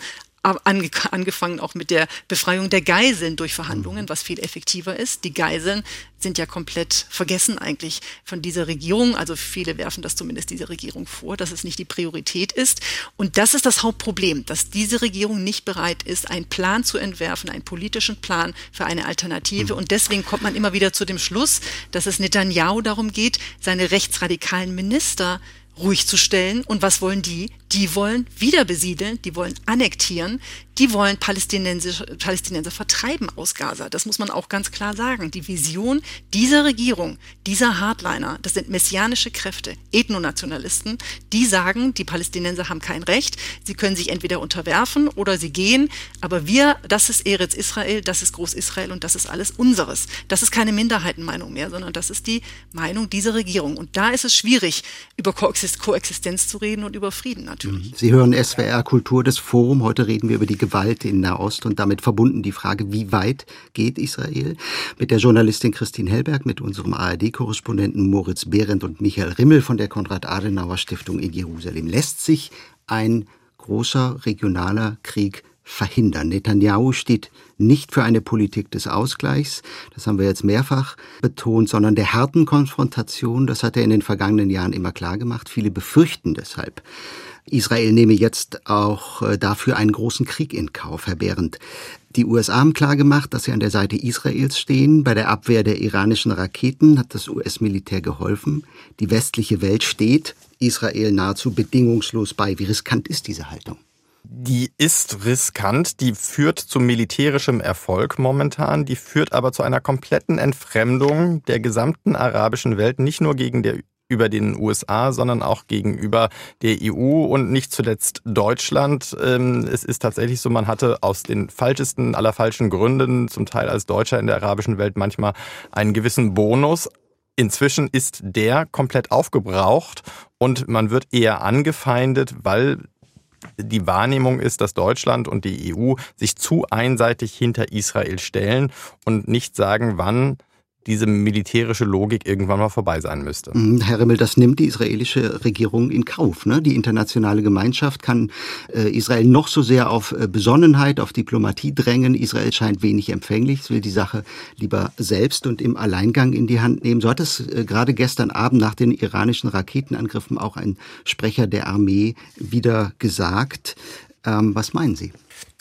angefangen auch mit der Befreiung der Geiseln durch Verhandlungen, was viel effektiver ist. Die Geiseln sind ja komplett vergessen eigentlich von dieser Regierung. Also viele werfen das zumindest dieser Regierung vor, dass es nicht die Priorität ist. Und das ist das Hauptproblem, dass diese Regierung nicht bereit ist, einen Plan zu entwerfen, einen politischen Plan für eine Alternative. Und deswegen kommt man immer wieder zu dem Schluss, dass es Netanyahu darum geht, seine rechtsradikalen Minister ruhig zu stellen. Und was wollen die? Die wollen wieder besiedeln, die wollen annektieren, die wollen Palästinenser, Palästinenser vertreiben aus Gaza. Das muss man auch ganz klar sagen. Die Vision dieser Regierung, dieser Hardliner, das sind messianische Kräfte, Ethnonationalisten, die sagen, die Palästinenser haben kein Recht, sie können sich entweder unterwerfen oder sie gehen, aber wir, das ist Eretz Israel, das ist Groß-Israel und das ist alles unseres. Das ist keine Minderheitenmeinung mehr, sondern das ist die Meinung dieser Regierung. Und da ist es schwierig, über Koexistenz zu reden und über Frieden natürlich. Sie hören S W R Kultur, das Forum. Heute reden wir über die Gewalt in Nahost und damit verbunden die Frage, wie weit geht Israel? Mit der Journalistin Christine Hellberg, mit unserem A R D-Korrespondenten Moritz Behrendt und Michael Rimmel von der Konrad-Adenauer-Stiftung in Jerusalem. Lässt sich ein großer regionaler Krieg verhindern? Netanyahu steht nicht für eine Politik des Ausgleichs, das haben wir jetzt mehrfach betont, sondern der harten Konfrontation, das hat er in den vergangenen Jahren immer klar gemacht. Viele befürchten deshalb, Israel nehme jetzt auch dafür einen großen Krieg in Kauf, Herr Behrendt. Die U S A haben klargemacht, dass sie an der Seite Israels stehen. Bei der Abwehr der iranischen Raketen hat das U S-Militär geholfen. Die westliche Welt steht Israel nahezu bedingungslos bei. Wie riskant ist diese Haltung? Die ist riskant, die führt zu militärischem Erfolg momentan, die führt aber zu einer kompletten Entfremdung der gesamten arabischen Welt, nicht nur gegen der über den U S A, sondern auch gegenüber der E U und nicht zuletzt Deutschland. Es ist tatsächlich so, man hatte aus den falschesten aller falschen Gründen, zum Teil als Deutscher in der arabischen Welt manchmal einen gewissen Bonus. Inzwischen ist der komplett aufgebraucht und man wird eher angefeindet, weil die Wahrnehmung ist, dass Deutschland und die E U sich zu einseitig hinter Israel stellen und nicht sagen, wann diese militärische Logik irgendwann mal vorbei sein müsste. Herr Rimmel, das nimmt die israelische Regierung in Kauf, ne? Die internationale Gemeinschaft kann äh, Israel noch so sehr auf äh, Besonnenheit, auf Diplomatie drängen. Israel scheint wenig empfänglich, es will die Sache lieber selbst und im Alleingang in die Hand nehmen. So hat es äh, gerade gestern Abend nach den iranischen Raketenangriffen auch ein Sprecher der Armee wieder gesagt. Ähm, was meinen Sie?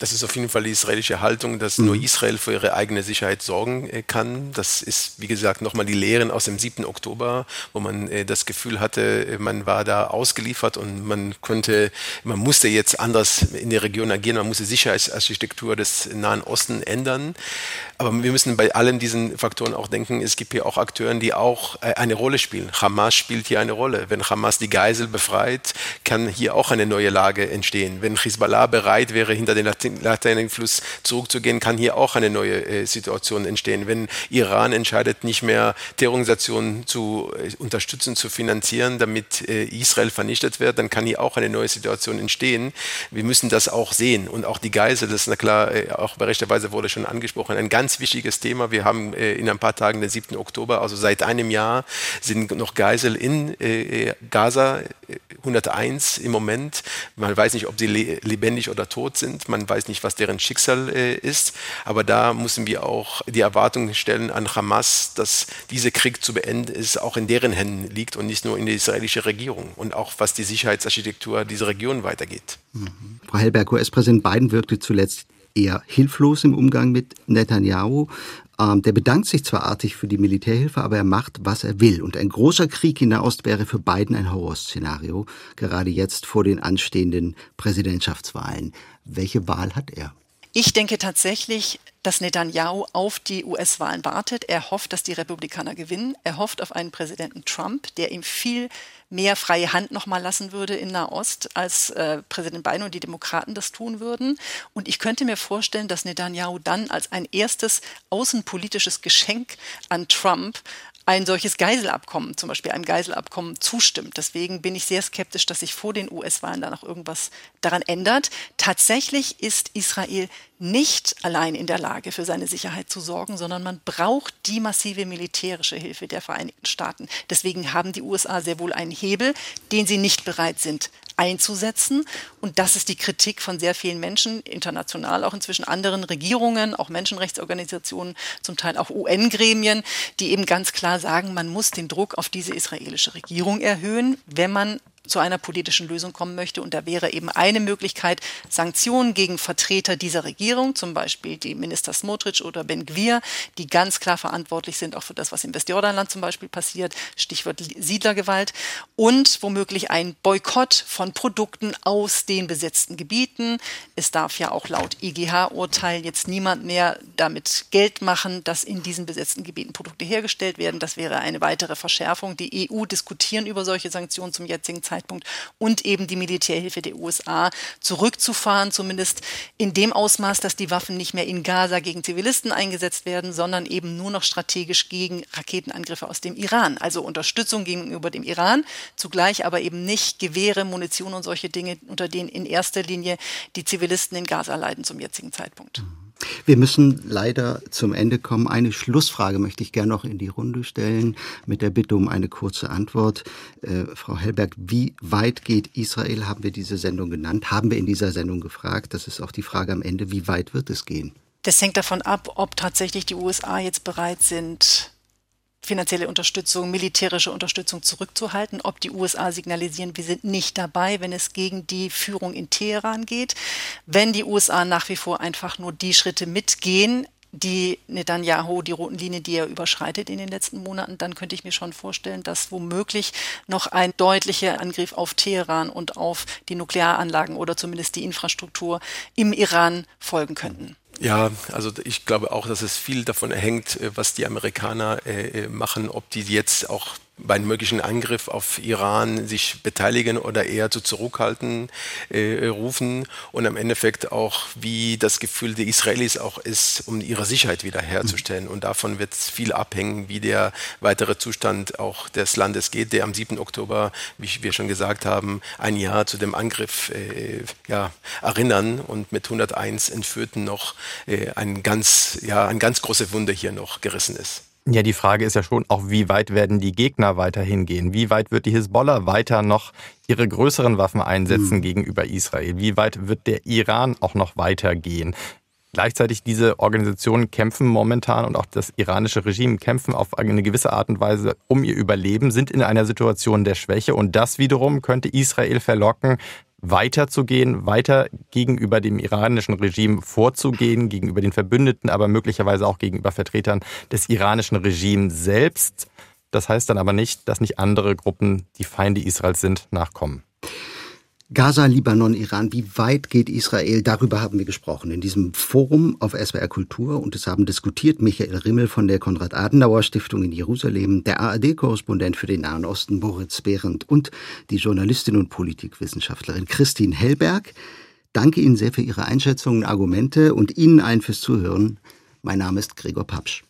Das ist auf jeden Fall die israelische Haltung, dass nur Israel für ihre eigene Sicherheit sorgen äh, kann. Das ist, wie gesagt, nochmal die Lehren aus dem siebten Oktober, wo man äh, das Gefühl hatte, man war da ausgeliefert und man konnte, man musste jetzt anders in der Region agieren, man musste die Sicherheitsarchitektur des Nahen Osten ändern. Aber wir müssen bei allen diesen Faktoren auch denken, es gibt hier auch Akteure, die auch äh, eine Rolle spielen. Hamas spielt hier eine Rolle. Wenn Hamas die Geisel befreit, kann hier auch eine neue Lage entstehen. Wenn Hisbollah bereit wäre, hinter den Laternenfluss zurückzugehen, kann hier auch eine neue äh, Situation entstehen. Wenn Iran entscheidet, nicht mehr Terrororganisationen zu äh, unterstützen, zu finanzieren, damit äh, Israel vernichtet wird, dann kann hier auch eine neue Situation entstehen. Wir müssen das auch sehen. Und auch die Geisel, das ist na klar, äh, auch berechtigterweise wurde schon angesprochen, ein ganz wichtiges Thema. Wir haben äh, in ein paar Tagen den siebten Oktober, also seit einem Jahr, sind noch Geisel in äh, Gaza, äh, hunderteins im Moment. Man weiß nicht, ob sie le- lebendig oder tot sind. Man weiß nicht, was deren Schicksal äh, ist. Aber da müssen wir auch die Erwartung stellen an Hamas, dass dieser Krieg zu beenden ist, auch in deren Händen liegt und nicht nur in der israelischen Regierung. Und auch was die Sicherheitsarchitektur dieser Region weitergeht. Mhm. Frau Hellberg, U S-Präsident Biden wirkte zuletzt eher hilflos im Umgang mit Netanyahu. Ähm, der bedankt sich zwar artig für die Militärhilfe, aber er macht, was er will. Und ein großer Krieg in Nahost wäre für Biden ein Horrorszenario, gerade jetzt vor den anstehenden Präsidentschaftswahlen. Welche Wahl hat er? Ich denke tatsächlich, dass Netanyahu auf die U S-Wahlen wartet. Er hofft, dass die Republikaner gewinnen. Er hofft auf einen Präsidenten Trump, der ihm viel mehr freie Hand noch mal lassen würde in Nahost, als äh, Präsident Biden und die Demokraten das tun würden. Und ich könnte mir vorstellen, dass Netanyahu dann als ein erstes außenpolitisches Geschenk an Trump ein solches Geiselabkommen, zum Beispiel einem Geiselabkommen, zustimmt. Deswegen bin ich sehr skeptisch, dass sich vor den U S-Wahlen da noch irgendwas daran ändert. Tatsächlich ist Israel nicht allein in der Lage, für seine Sicherheit zu sorgen, sondern man braucht die massive militärische Hilfe der Vereinigten Staaten. Deswegen haben die U S A sehr wohl einen Hebel, den sie nicht bereit sind einzusetzen. Und das ist die Kritik von sehr vielen Menschen, international auch inzwischen anderen Regierungen, auch Menschenrechtsorganisationen, zum Teil auch U N-Gremien, die eben ganz klar sagen, man muss den Druck auf diese israelische Regierung erhöhen, wenn man zu einer politischen Lösung kommen möchte. Und da wäre eben eine Möglichkeit, Sanktionen gegen Vertreter dieser Regierung, zum Beispiel die Minister Smotrich oder Ben-Gvir, die ganz klar verantwortlich sind, auch für das, was im Westjordanland zum Beispiel passiert, Stichwort Siedlergewalt, und womöglich ein Boykott von Produkten aus den besetzten Gebieten. Es darf ja auch laut I G H-Urteil jetzt niemand mehr damit Geld machen, dass in diesen besetzten Gebieten Produkte hergestellt werden. Das wäre eine weitere Verschärfung. Die E U diskutieren über solche Sanktionen zum jetzigen Zeitpunkt. Und eben die Militärhilfe der U S A zurückzufahren, zumindest in dem Ausmaß, dass die Waffen nicht mehr in Gaza gegen Zivilisten eingesetzt werden, sondern eben nur noch strategisch gegen Raketenangriffe aus dem Iran. Also Unterstützung gegenüber dem Iran, zugleich aber eben nicht Gewehre, Munition und solche Dinge, unter denen in erster Linie die Zivilisten in Gaza leiden zum jetzigen Zeitpunkt. Wir müssen leider zum Ende kommen. Eine Schlussfrage möchte ich gerne noch in die Runde stellen, mit der Bitte um eine kurze Antwort. Äh, Frau Hellberg, wie weit geht Israel, haben wir diese Sendung genannt, haben wir in dieser Sendung gefragt. Das ist auch die Frage am Ende, wie weit wird es gehen? Das hängt davon ab, ob tatsächlich die U S A jetzt bereit sind, finanzielle Unterstützung, militärische Unterstützung zurückzuhalten, ob die U S A signalisieren, wir sind nicht dabei, wenn es gegen die Führung in Teheran geht. Wenn die U S A nach wie vor einfach nur die Schritte mitgehen, die Netanyahu, die roten Linie, die er überschreitet in den letzten Monaten, dann könnte ich mir schon vorstellen, dass womöglich noch ein deutlicher Angriff auf Teheran und auf die Nuklearanlagen oder zumindest die Infrastruktur im Iran folgen könnten. Ja, also ich glaube auch, dass es viel davon hängt, was die Amerikaner äh, machen, ob die jetzt auch bei einem möglichen Angriff auf Iran sich beteiligen oder eher zu zurückhalten äh, rufen und am Endeffekt auch, wie das Gefühl der Israelis auch ist, um ihre Sicherheit wiederherzustellen. Und davon wird viel abhängen, wie der weitere Zustand auch des Landes geht, der am siebten Oktober, wie wir schon gesagt haben, ein Jahr zu dem Angriff äh, ja, erinnern und mit hunderteins Entführten noch äh, ein ganz, ja, ein ganz große Wunde hier noch gerissen ist. Ja, die Frage ist ja schon auch, wie weit werden die Gegner weiterhin gehen? Wie weit wird die Hisbollah weiter noch ihre größeren Waffen einsetzen mhm. gegenüber Israel? Wie weit wird der Iran auch noch weitergehen? Gleichzeitig diese Organisationen kämpfen momentan und auch das iranische Regime kämpfen auf eine gewisse Art und Weise um ihr Überleben, sind in einer Situation der Schwäche und das wiederum könnte Israel verlocken, weiterzugehen, weiter gegenüber dem iranischen Regime vorzugehen, gegenüber den Verbündeten, aber möglicherweise auch gegenüber Vertretern des iranischen Regimes selbst. Das heißt dann aber nicht, dass nicht andere Gruppen, die Feinde Israels sind, nachkommen. Gaza, Libanon, Iran, wie weit geht Israel? Darüber haben wir gesprochen in diesem Forum auf S W R Kultur und es haben diskutiert Michael Rimmel von der Konrad-Adenauer-Stiftung in Jerusalem, der A R D-Korrespondent für den Nahen Osten Moritz Behrendt und die Journalistin und Politikwissenschaftlerin Christine Hellberg. Danke Ihnen sehr für Ihre Einschätzungen, Argumente und Ihnen allen fürs Zuhören. Mein Name ist Gregor Papsch.